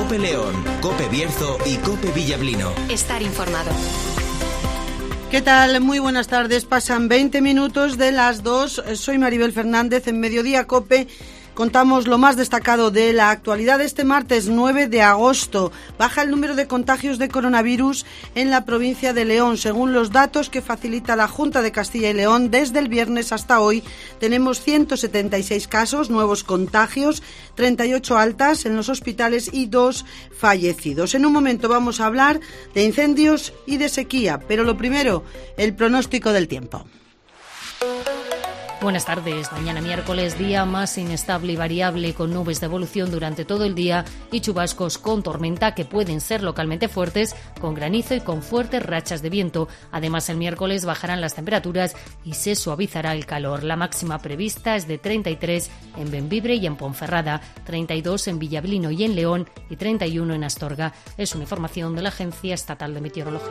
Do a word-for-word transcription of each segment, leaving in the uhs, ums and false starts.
COPE León, COPE Bierzo y COPE Villablino. Estar informado. ¿Qué tal? Muy buenas tardes. Pasan veinte minutos de las dos. Soy Maribel Fernández. En Mediodía COPE contamos lo más destacado de la actualidad. Este martes nueve de agosto baja el número de contagios de coronavirus en la provincia de León. Según los datos que facilita la Junta de Castilla y León, desde el viernes hasta hoy tenemos ciento setenta y seis casos, nuevos contagios, treinta y ocho altas en los hospitales y dos fallecidos. En un momento vamos a hablar de incendios y de sequía, pero lo primero, el pronóstico del tiempo. Buenas tardes. Mañana miércoles, día más inestable y variable, con nubes de evolución durante todo el día y chubascos con tormenta que pueden ser localmente fuertes, con granizo y con fuertes rachas de viento. Además, el miércoles bajarán las temperaturas y se suavizará el calor. La máxima prevista es de treinta y tres en Bembibre y en Ponferrada, treinta y dos en Villablino y en León y treinta y uno en Astorga. Es una información de la Agencia Estatal de Meteorología.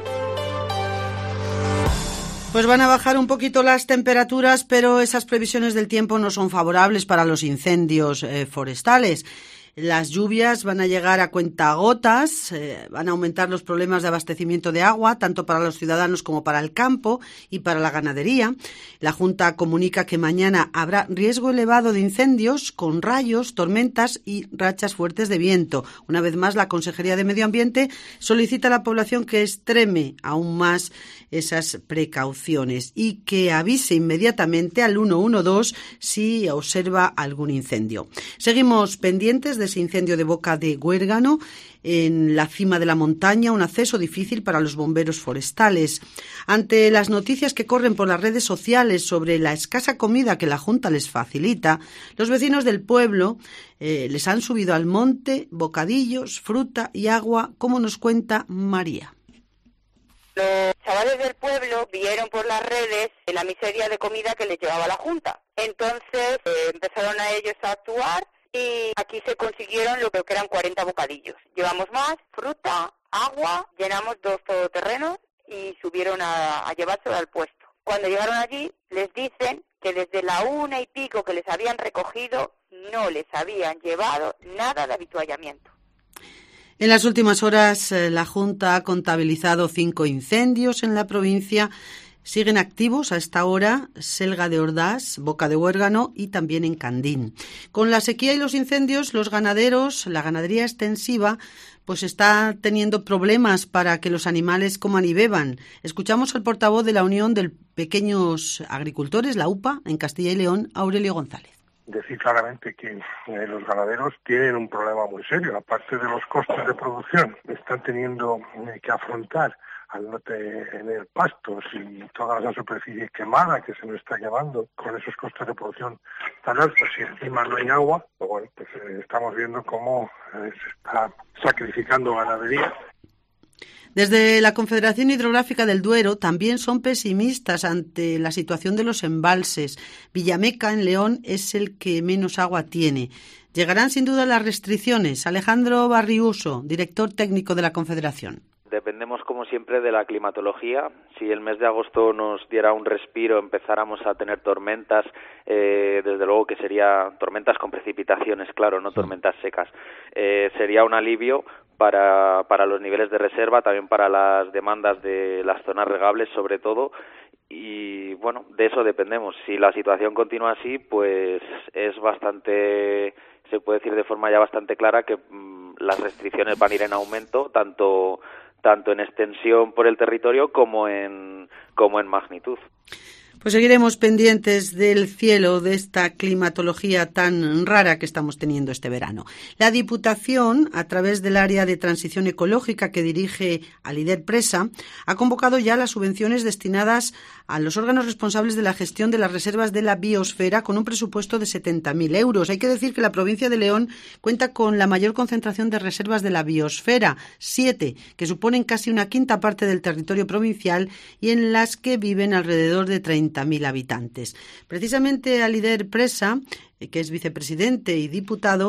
Pues van a bajar un poquito las temperaturas, pero esas previsiones del tiempo no son favorables para los incendios eh, forestales. Las lluvias van a llegar a cuentagotas, eh, van a aumentar los problemas de abastecimiento de agua, tanto para los ciudadanos como para el campo y para la ganadería. La Junta comunica que mañana habrá riesgo elevado de incendios con rayos, tormentas y rachas fuertes de viento. Una vez más, la Consejería de Medio Ambiente solicita a la población que extreme aún más esas precauciones y que avise inmediatamente al uno uno dos si observa algún incendio. Seguimos pendientes de ese incendio de Boca de Huérgano, en la cima de la montaña, un acceso difícil para los bomberos forestales. Ante las noticias que corren por las redes sociales sobre la escasa comida que la Junta les facilita, los vecinos del pueblo eh, les han subido al monte bocadillos, fruta y agua, como nos cuenta María. Los chavales del pueblo vieron por las redes la miseria de comida que les llevaba la Junta. Entonces eh, empezaron a ellos a actuar y aquí se consiguieron lo que eran cuarenta bocadillos. Llevamos más, fruta, agua, llenamos dos todoterrenos y subieron a, a llevárselo al puesto. Cuando llegaron allí les dicen que desde la una y pico que les habían recogido no les habían llevado nada de avituallamiento. En las últimas horas, eh, la Junta ha contabilizado cinco incendios en la provincia. Siguen activos a esta hora Selga de Ordaz, Boca de Huérgano y también en Candín. Con la sequía y los incendios, los ganaderos, la ganadería extensiva, pues está teniendo problemas para que los animales coman y beban. Escuchamos al portavoz de la Unión de Pequeños Agricultores, la U P A, en Castilla y León, Aurelio González. Decir claramente que eh, los ganaderos tienen un problema muy serio. Aparte de los costes de producción, están teniendo eh, que afrontar al no tener pastos y toda esa superficie quemada que se nos está llevando con esos costes de producción tan altos y encima no hay agua, pues bueno, pues eh, estamos viendo cómo eh, se está sacrificando ganadería. Desde la Confederación Hidrográfica del Duero también son pesimistas ante la situación de los embalses. Villameca, en León, es el que menos agua tiene. Llegarán sin duda las restricciones. Alejandro Barriuso, director técnico de la Confederación. Dependemos, como siempre, de la climatología. Si el mes de agosto nos diera un respiro, empezáramos a tener tormentas, eh, desde luego que sería tormentas con precipitaciones, claro, no tormentas secas. Eh, sería un alivio para, para los niveles de reserva, también para las demandas de las zonas regables, sobre todo. Y, bueno, de eso dependemos. Si la situación continúa así, pues es bastante, se puede decir de forma ya bastante clara que mmm, las restricciones van a ir en aumento, tanto... tanto en extensión por el territorio como en como en magnitud. Pues seguiremos pendientes del cielo, de esta climatología tan rara que estamos teniendo este verano. La Diputación, a través del área de transición ecológica que dirige Alider Presa, ha convocado ya las subvenciones destinadas a los órganos responsables de la gestión de las reservas de la biosfera con un presupuesto de setenta mil euros. Hay que decir que la provincia de León cuenta con la mayor concentración de reservas de la biosfera, siete, que suponen casi una quinta parte del territorio provincial y en las que viven alrededor de treinta mil habitantes. Precisamente Alider Presa, que es vicepresidente y diputado,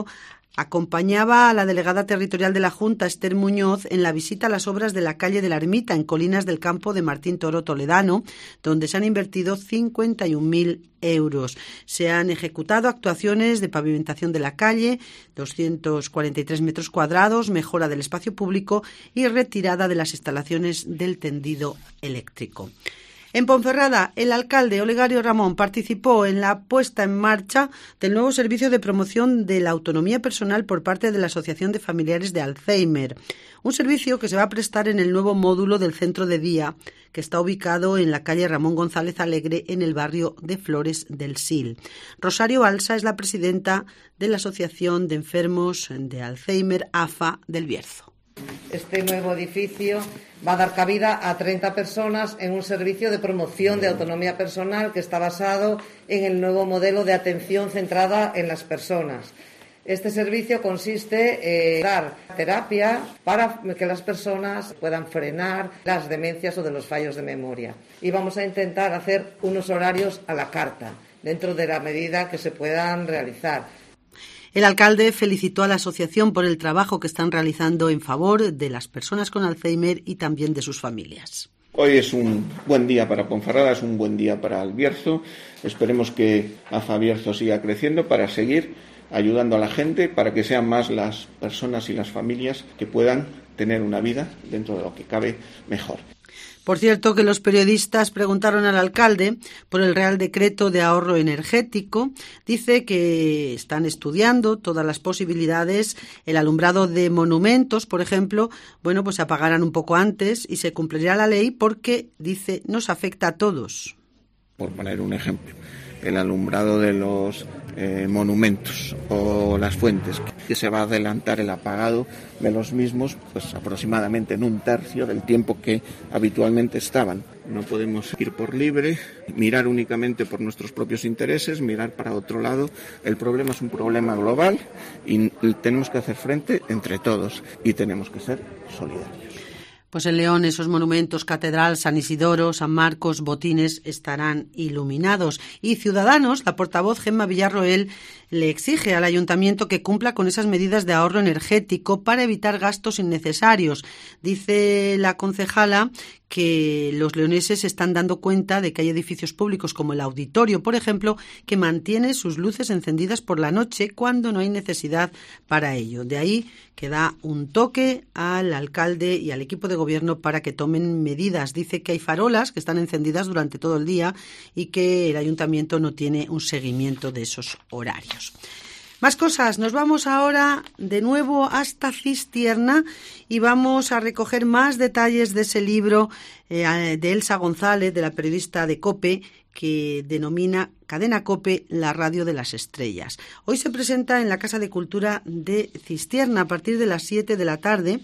Acompañaba a la delegada territorial de la Junta, Esther Muñoz, en la visita a las obras de la calle de la Ermita, en Colinas del Campo de Martín Toro Toledano, donde se han invertido cincuenta y un mil euros. Se han ejecutado actuaciones de pavimentación de la calle, doscientos cuarenta y tres metros cuadrados, mejora del espacio público y retirada de las instalaciones del tendido eléctrico. En Ponferrada, el alcalde Olegario Ramón participó en la puesta en marcha del nuevo servicio de promoción de la autonomía personal por parte de la Asociación de Familiares de Alzheimer, un servicio que se va a prestar en el nuevo módulo del centro de día, que está ubicado en la calle Ramón González Alegre, en el barrio de Flores del Sil. Rosario Alsa es la presidenta de la Asociación de Enfermos de Alzheimer, A F A, del Bierzo. Este nuevo edificio va a dar cabida a treinta personas en un servicio de promoción de autonomía personal que está basado en el nuevo modelo de atención centrada en las personas. Este servicio consiste en dar terapia para que las personas puedan frenar las demencias o de los fallos de memoria. Y vamos a intentar hacer unos horarios a la carta, dentro de la medida que se puedan realizar. El alcalde felicitó a la asociación por el trabajo que están realizando en favor de las personas con Alzheimer y también de sus familias. Hoy es un buen día para Ponferrada, es un buen día para el Bierzo. Esperemos que A F A Bierzo siga creciendo para seguir ayudando a la gente, para que sean más las personas y las familias que puedan tener una vida, dentro de lo que cabe, mejor. Por cierto, que los periodistas preguntaron al alcalde por el Real Decreto de Ahorro Energético. Dice que están estudiando todas las posibilidades. El alumbrado de monumentos, por ejemplo, bueno, pues se apagarán un poco antes y se cumplirá la ley porque, dice, nos afecta a todos. Por poner un ejemplo, el alumbrado de los eh, monumentos o las fuentes, que se va a adelantar el apagado de los mismos pues aproximadamente en un tercio del tiempo que habitualmente estaban. No podemos ir por libre, mirar únicamente por nuestros propios intereses, mirar para otro lado. El problema es un problema global y tenemos que hacer frente entre todos y tenemos que ser solidarios. Pues en León esos monumentos, Catedral, San Isidoro, San Marcos, Botines, estarán iluminados. Y Ciudadanos, la portavoz Gemma Villarroel, le exige al ayuntamiento que cumpla con esas medidas de ahorro energético para evitar gastos innecesarios. Dice la concejala que los leoneses se están dando cuenta de que hay edificios públicos como el Auditorio, por ejemplo, que mantiene sus luces encendidas por la noche cuando no hay necesidad para ello. De ahí que da un toque al alcalde y al equipo de gobierno para que tomen medidas. Dice que hay farolas que están encendidas durante todo el día y que el ayuntamiento no tiene un seguimiento de esos horarios. Más cosas, nos vamos ahora de nuevo hasta Cistierna y vamos a recoger más detalles de ese libro eh, de Elsa González, de la periodista de COPE, que denomina Cadena COPE, la radio de las estrellas. Hoy se presenta en la Casa de Cultura de Cistierna a partir de las siete de la tarde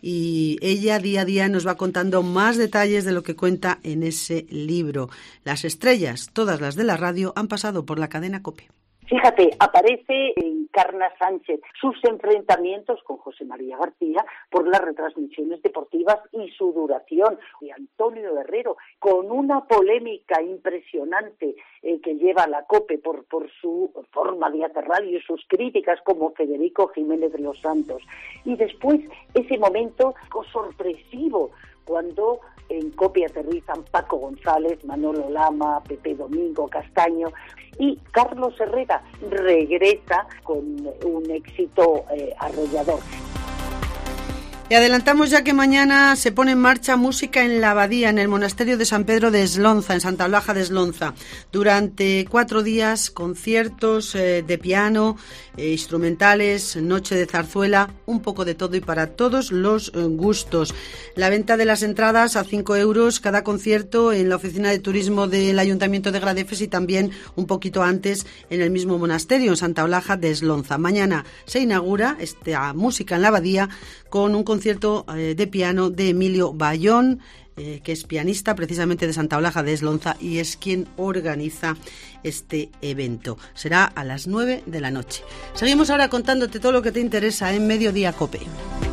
y ella día a día nos va contando más detalles de lo que cuenta en ese libro. Las estrellas, todas las de la radio, han pasado por la cadena COPE. Fíjate, aparece Encarna Sánchez, sus enfrentamientos con José María García por las retransmisiones deportivas y su duración. Y Antonio Herrero, con una polémica impresionante eh, que lleva a la COPE por, por su forma de hacer radio y sus críticas, como Federico Jiménez de los Santos. Y después ese momento sorpresivo, cuando en COPE aterrizan Paco González, Manolo Lama, Pepe Domingo Castaño y Carlos Herrera regresa con un éxito eh, arrollador. Y adelantamos ya que mañana se pone en marcha Música en la Abadía, en el monasterio de San Pedro de Eslonza, en Santa Olaja de Eslonza. Durante cuatro días, conciertos eh, de piano, eh, instrumentales, noche de zarzuela, un poco de todo y para todos los eh, gustos. La venta de las entradas a cinco euros cada concierto en la oficina de turismo del Ayuntamiento de Gradefes y también un poquito antes en el mismo monasterio, en Santa Olaja de Eslonza. Mañana se inaugura esta Música en la Abadía con un concierto eh, de piano de Emilio Bayón, eh, que es pianista precisamente de Santa Olaja de Eslonza y es quien organiza este evento. Será a las nueve de la noche. Seguimos ahora contándote todo lo que te interesa en Mediodía COPE.